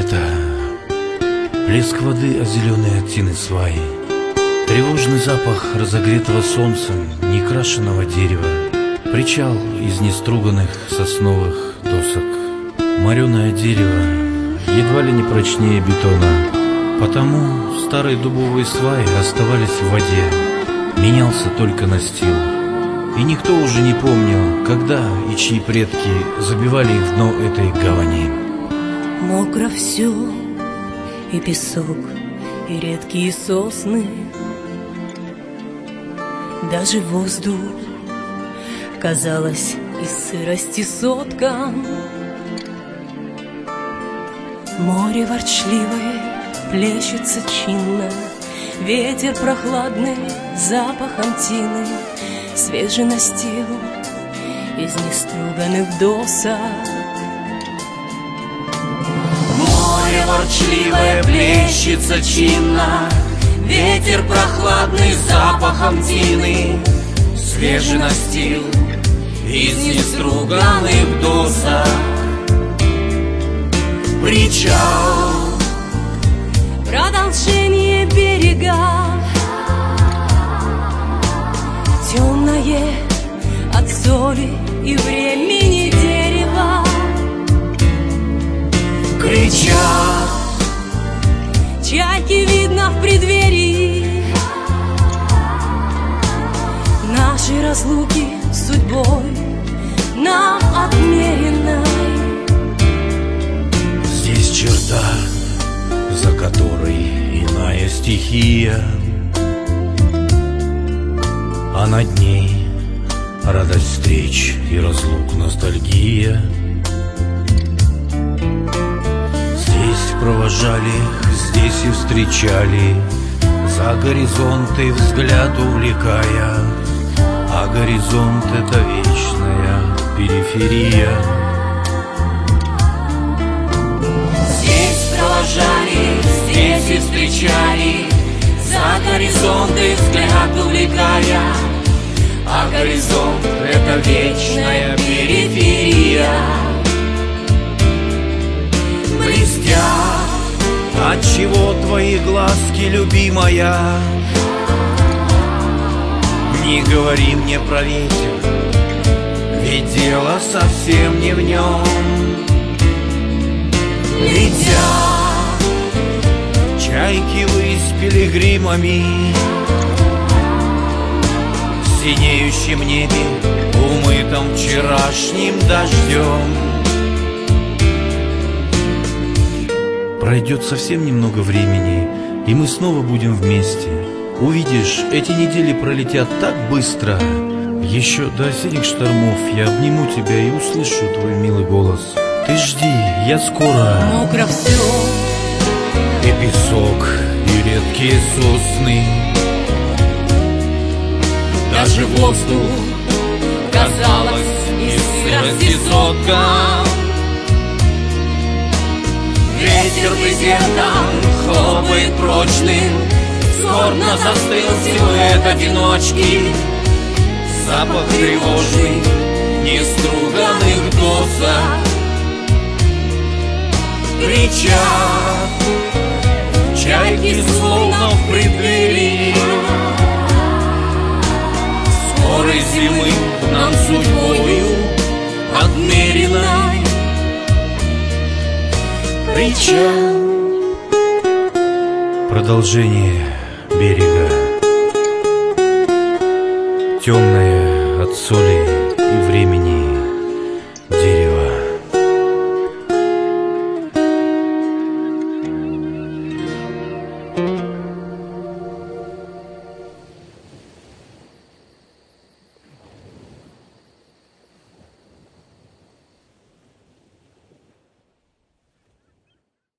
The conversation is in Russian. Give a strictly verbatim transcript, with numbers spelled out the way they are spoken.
лето, плеск воды о зеленые оттины сваи, тревожный запах разогретого солнцем некрашенного дерева, причал из неструганных сосновых досок, мореное дерево едва ли не прочнее бетона, потому старые дубовые сваи оставались в воде, менялся только настил, и никто уже не помнил, когда и чьи предки забивали в дно этой гавани. Мокро все, и песок, и редкие сосны, даже воздух, казалось, из сырости соткан. Море ворчливое плещется чинно, ветер прохладный запахом тины, свежий настил из неструганных досок. Море ворчливое плещется чинно, ветер прохладный запахом тины, свежий настил из неструганных досок. Причал, продолжение берега, темное от соли и времени дерева. Кричат, чайки видно в преддверии нашей разлуки судьбой нам отмеренной. Здесь черта, за которой иная стихия, а над ней радость встреч и разлук ностальгия. Здесь провожали, здесь и встречали, за горизонты взгляд увлекая, а горизонт — это вечная периферия. здесь провожали, здесь и встречали, за горизонты взгляд увлекая, а горизонт — это вечная периферия. Блестят, Отчего твои глазки, любимая? Не говори мне про ветер, ведь дело совсем не в нем. летят, Чайки ввысь пилигримами, в синеющем небе, умытом вчерашним дождем. Пройдет совсем немного времени, и мы снова будем вместе. Увидишь, эти недели пролетят так быстро. Еще до осенних штормов я обниму тебя и услышу твой милый голос. Ты жди, я скоро. Мокро все, И песок, и редкие сосны, даже воздух, казалось, из сырости соткан. Ветер брезентом хлопает прочным, скорбно застыл силуэт одиночки, запах тревожный неструганных досок. Кричат, чайки словно в преддверии скорой зимы нам судьбою отмеренной. Причал, продолжение берега, темное от соли